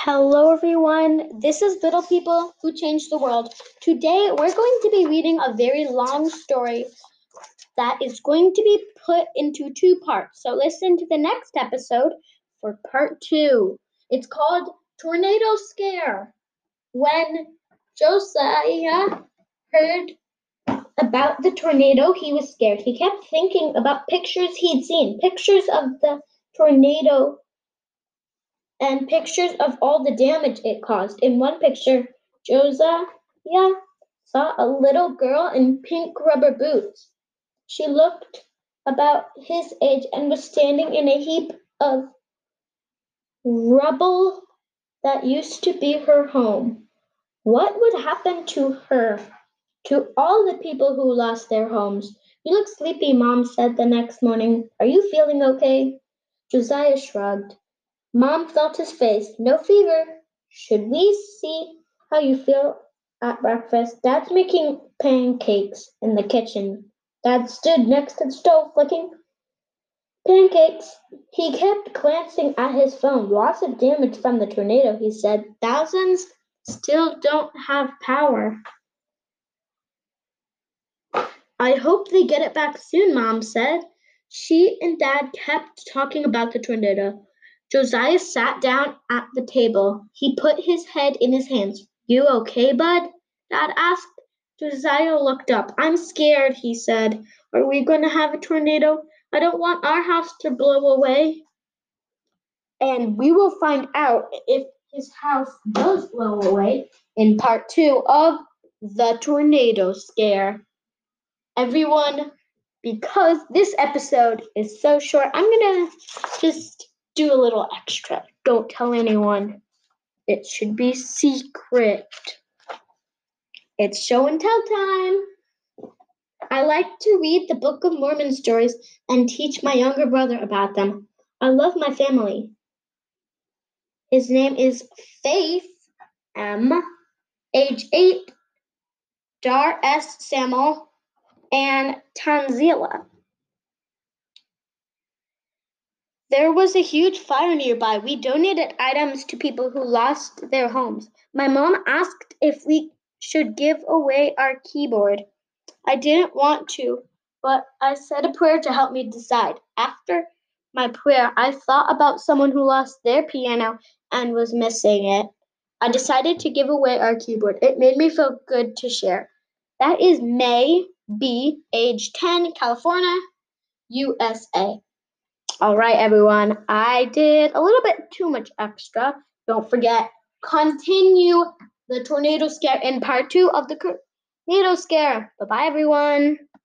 Hello, everyone. This is Little People Who Changed the World. Today, we're going to be reading a very long story that is going to be put into two parts. So, listen to the next episode for part two. It's called Tornado Scare. When Josiah heard about the tornado, he was scared. He kept thinking about pictures he'd seen, pictures of the tornado and pictures of all the damage it caused. In one picture, Josiah saw a little girl in pink rubber boots. She looked about his age and was standing in a heap of rubble that used to be her home. What would happen to her? To all the people who lost their homes? You look sleepy, Mom said the next morning. Are you feeling okay? Josiah shrugged. Mom felt his face. No fever. Should we see how you feel at breakfast? Dad's making pancakes in the kitchen. Dad stood next to the stove flicking pancakes. He kept glancing at his phone. Lots of damage from the tornado, he said. Thousands still don't have power. I hope they get it back soon, Mom said. She and Dad kept talking about the tornado. Josiah sat down at the table. He put his head in his hands. You okay, bud? Dad asked. Josiah looked up. I'm scared, he said. Are we going to have a tornado? I don't want our house to blow away. And we will find out if his house does blow away in part two of The Tornado Scare. Everyone, because this episode is so short, I'm gonna just do a little extra. Don't tell anyone. It should be secret. It's show and tell time. I like to read the Book of Mormon stories and teach my younger brother about them. I love my family. His name is Faith M, age 8, Dar S. Samuel, and Tanzila. There was a huge fire nearby. We donated items to people who lost their homes. My mom asked if we should give away our keyboard. I didn't want to, but I said a prayer to help me decide. After my prayer, I thought about someone who lost their piano and was missing it. I decided to give away our keyboard. It made me feel good to share. That is May B, age 10, California, USA. All right, everyone. I did a little bit too much extra. Don't forget, continue the tornado scare in part two of the tornado scare. Bye-bye, everyone.